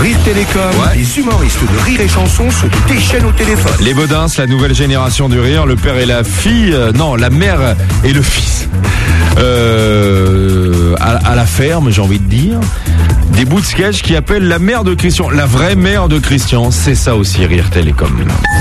Rire Télécom, les humoristes de Rire et Chanson se déchaînent au téléphone. Les Baudins, la nouvelle génération du rire, le père et la fille, la mère et le fils. À la ferme, j'ai envie de dire. Des bouts de sketch qui appellent la mère de Christian. La vraie mère de Christian, c'est ça aussi, Rire Télécom.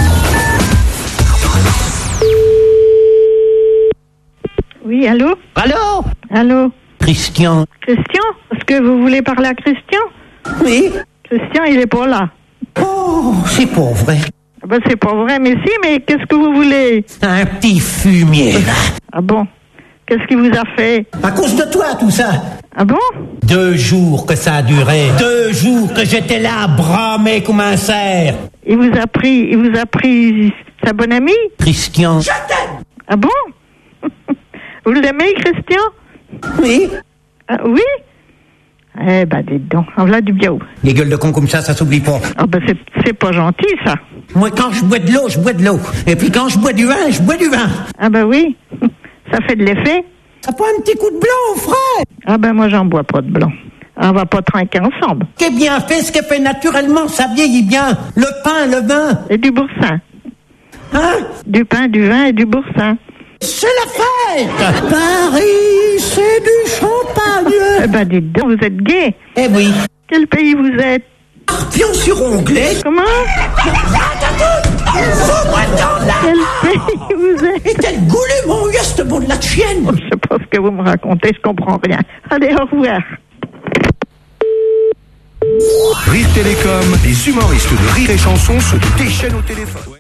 Oui, allô? Allô? Allô? Christian? Christian? Est-ce que vous voulez parler à Christian? Oui? Christian, il est pas là. Oh, c'est pas vrai. Ah ben, c'est pas vrai, mais si, mais qu'est-ce que vous voulez? Un petit fumier, là. Ah bon? Qu'est-ce qu'il vous a fait? À cause de toi, tout ça. Ah bon? 2 jours que ça a duré. 2 jours que j'étais là, bramé comme un cerf. Il vous a pris sa bonne amie? Christian? Je t'aime! Ah bon? Vous l'aimez, Christian? Oui? Ah, oui? Eh ben, dites donc, en voilà du bien. Les gueules de con comme ça s'oublie pas. Ah ben, c'est pas gentil, ça. Moi, quand je bois de l'eau, je bois de l'eau. Et puis quand je bois du vin, je bois du vin. Ah ben oui, ça fait de l'effet. Ça prend un petit coup de blanc, frère. Ah ben moi, j'en bois pas de blanc. On va pas trinquer ensemble. Ce qui est bien fait, ce qui est fait naturellement, ça vieillit bien. Le pain, le vin. Et du boursin. Hein? Du pain, du vin et du boursin. C'est la fête! Paris, c'est du champagne! Eh ben, dites donc, vous êtes gay. Eh oui. Quel pays vous êtes? Pion sur onglet. Comment? Faut-moi dans la... Quel pays vous êtes? Quel goulé, mon yeste, bon de la chienne! Je sais pas ce que vous me racontez, je comprends rien. Allez, au revoir. Rire Télécom, les humoristes de Rire et Chanson se déchaînent au téléphone.